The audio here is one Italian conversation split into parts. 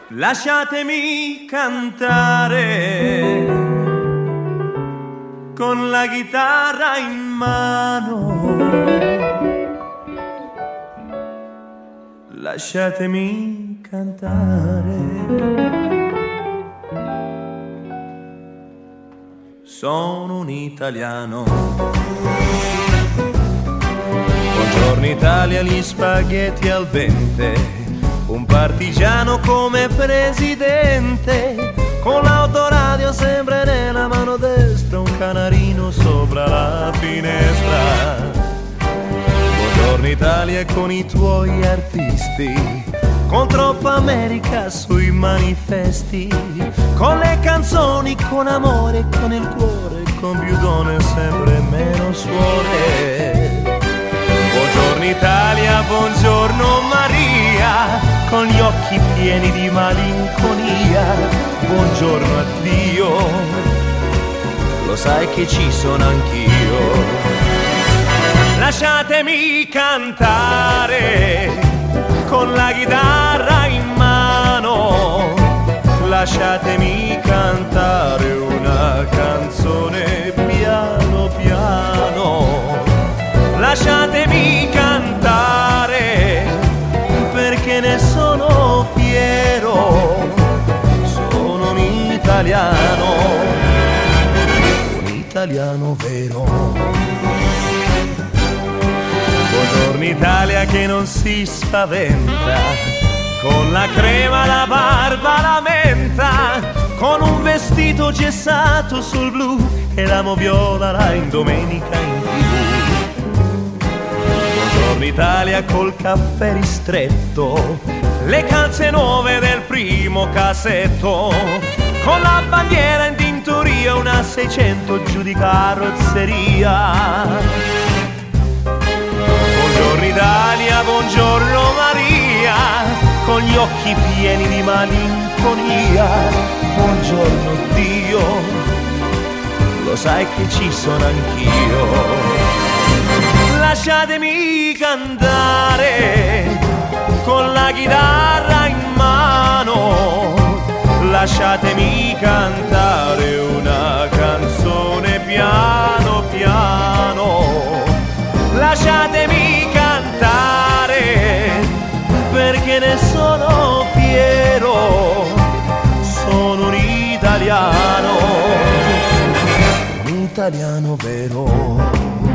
Lasciatemi cantare con la chitarra in mano. Lasciatemi cantare. Sono un italiano. Buongiorno Italia, gli spaghetti al dente. Un partigiano come presidente, con l'autoradio sempre nella mano destra, un canarino sopra la finestra. Buongiorno Italia con i tuoi artisti, con troppa America sui manifesti, con le canzoni, con amore, con il cuore, con più donne sempre meno suore. Buongiorno Italia, buongiorno Maria, con gli occhi pieni di malinconia. Buongiorno a Dio, lo sai che ci sono anch'io. Lasciatemi cantare con la chitarra in mano. Lasciatemi cantare una canzone piano piano. Lasciatemi cantare perché ne sono fiero. Sono un italiano vero. Buongiorno Italia che non si spaventa, con la crema la barba la menta, con un vestito gessato sul blu e la moviola là in domenica in TV. Buongiorno Italia col caffè ristretto, le calze nuove del primo cassetto, con la bandiera in tintoria, una 600 giù di carrozzeria. Buongiorno Italia, buongiorno Maria, con gli occhi pieni di malinconia. Buongiorno Dio, lo sai che ci sono anch'io. Lasciatemi cantare con la chitarra in mano. Lasciatemi cantare una canzone piano piano. Lasciatemi cantare perché ne sono fiero. Sono un italiano vero.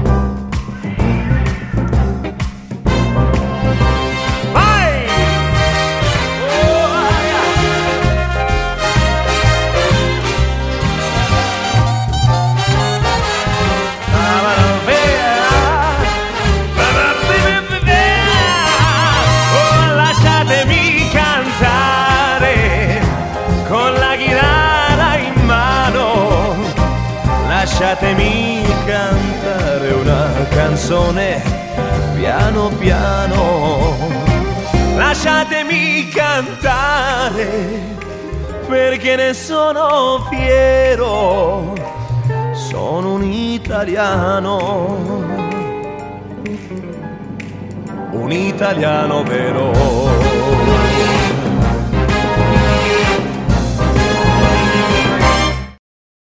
Lasciatemi cantare una canzone piano piano. Lasciatemi cantare perché ne sono fiero. Sono un italiano vero.